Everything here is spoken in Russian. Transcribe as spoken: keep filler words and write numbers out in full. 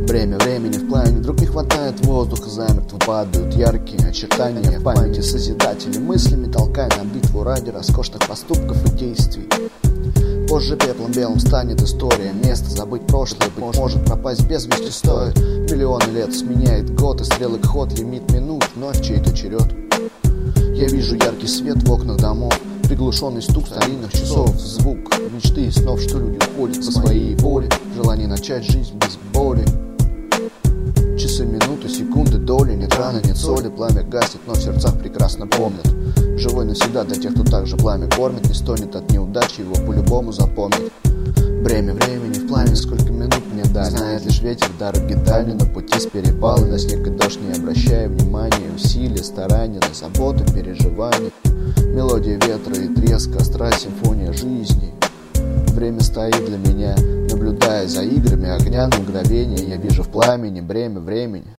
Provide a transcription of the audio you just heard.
Бремя времени в пламени, вдруг не хватает воздуха, замертво падают яркие очертания в памяти созидателей, мыслями толкая на битву ради роскошных поступков и действий. Позже пеплом белым станет история, место забыть прошлое, быть может, пропасть без вести стоит. Миллионы лет сменяет год, и стрелок ход, лимит минут, вновь чей-то черед. Я вижу яркий свет в окнах домов, приглушенный стук старинных часов, звук мечты и снов, что люди уходят по своей воле, желание начать жизнь без боли. Часы, минуты, секунды, доли, нет раны, нет соли, пламя гаснет, но в сердцах прекрасно помнят. Живой навсегда для тех, кто также пламя кормит, не стонет от неудачи, его по-любому запомнит. Бремя времени в пламени, сколько минут мне дали, знает лишь ветер дороги дали, на пути с перепала, на снег и дождь не обращая внимания, усилия, старания, на заботы, переживания. Мелодия ветра и треск, остра симфония жизни. Время стоит для меня, наблюдая за играми огня на мгновение. Я вижу в пламени бремя времени.